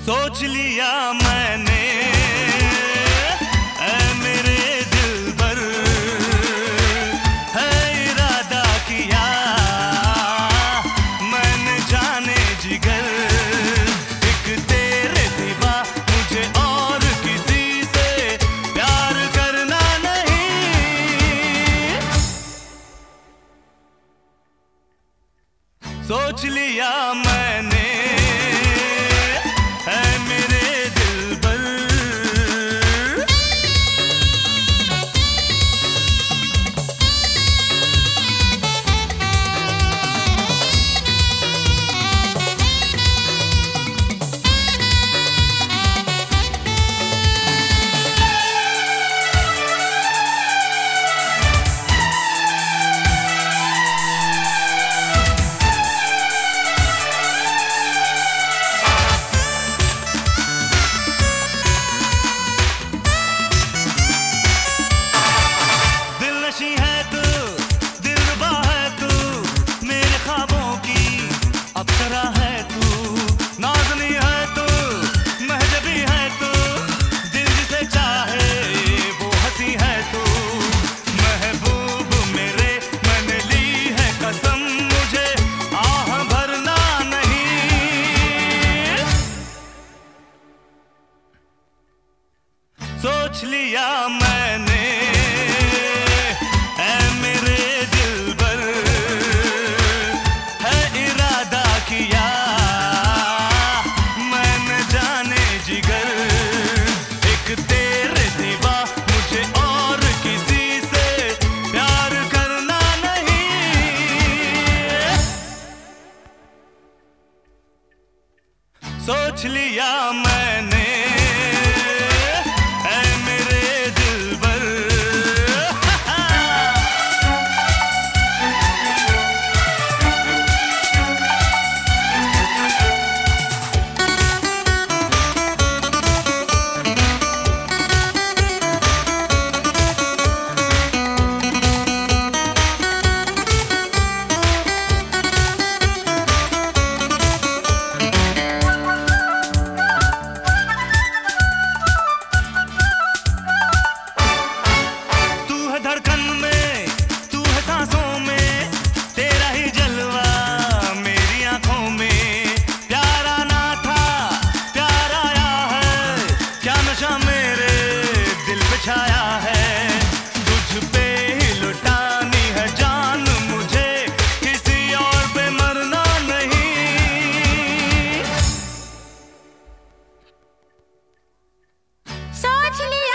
सोच लिया मैंने ऐ मेरे दिलबर, है इरादा किया मैंने जाने जिगर, एक तेरे सिवा मुझे और किसी से प्यार करना नहीं। सोच लिया मैंने अप्सरा है तू, नाज़नी है तू, महजबी है तू, दिल जिसे चाहे वो हंसी है तू। महबूब मेरे मैंने ली है कसम, मुझे आह भरना नहीं। सोच लिया मैंने सोच लिया मैंने ऐ मेरे दिलबर। धड़कन में तू है सांसों में, तेरा ही जलवा मेरी आंखों में। प्यार आना था प्यार आया है, क्या नशा मेरे दिल पे छाया है। तुझ पे ही लुटानी है जान मुझे, किसी और पे मरना नहीं। सोच लिया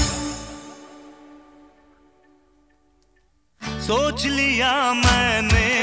सोच लिया मैंने